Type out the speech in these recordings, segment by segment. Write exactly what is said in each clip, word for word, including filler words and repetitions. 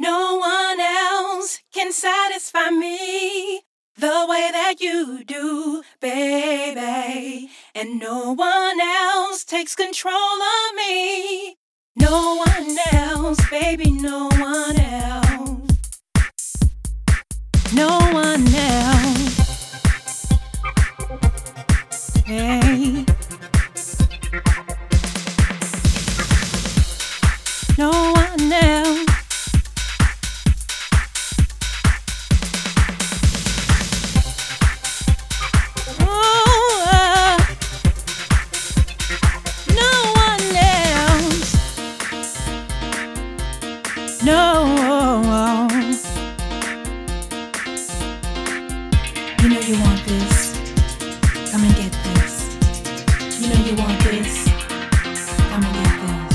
No one else can satisfy me the way that you do, baby. And no one else takes control of me. No one else, baby, no one else. No one else. Hey. No one else. Oh, uh, no one else. No. You know you want this. Come and get this. You know you want this. Come and get this.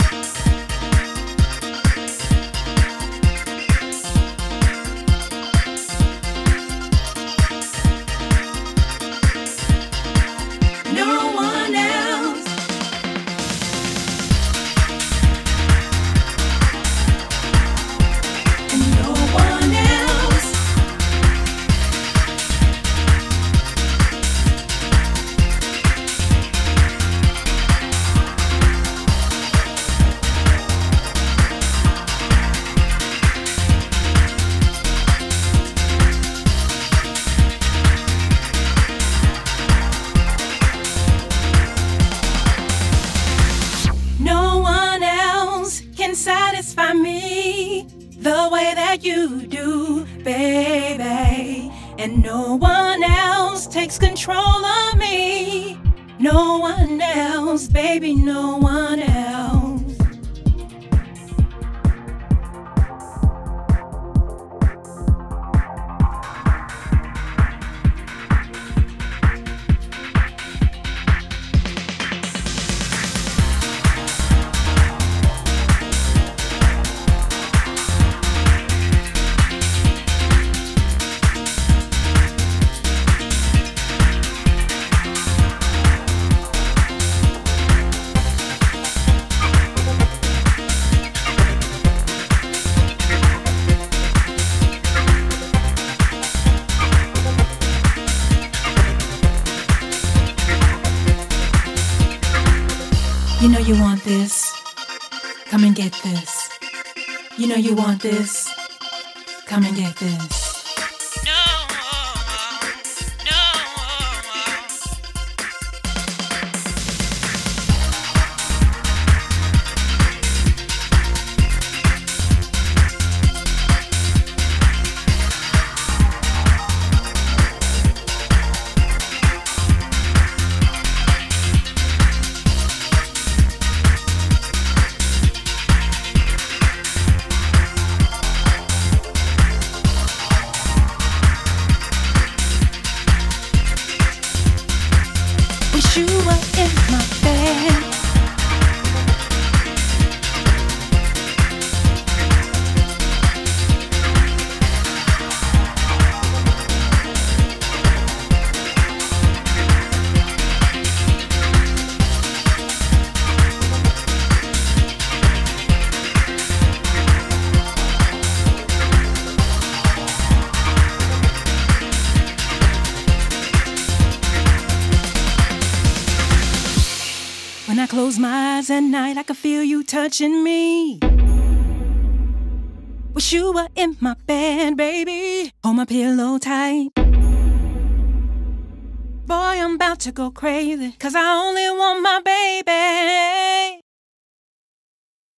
No one else. And no one else. No one else can satisfy me the way that you do, baby. And no one else takes control of me. No one else, baby, no one else. You know you want this. Come and get this. You know you want this. Come and get this. Wish you were in my bed. When I close my eyes at night, I can feel you touching me. Wish you were in my bed, baby. Hold my pillow tight. Boy, I'm about to go crazy, 'cause I only want my baby.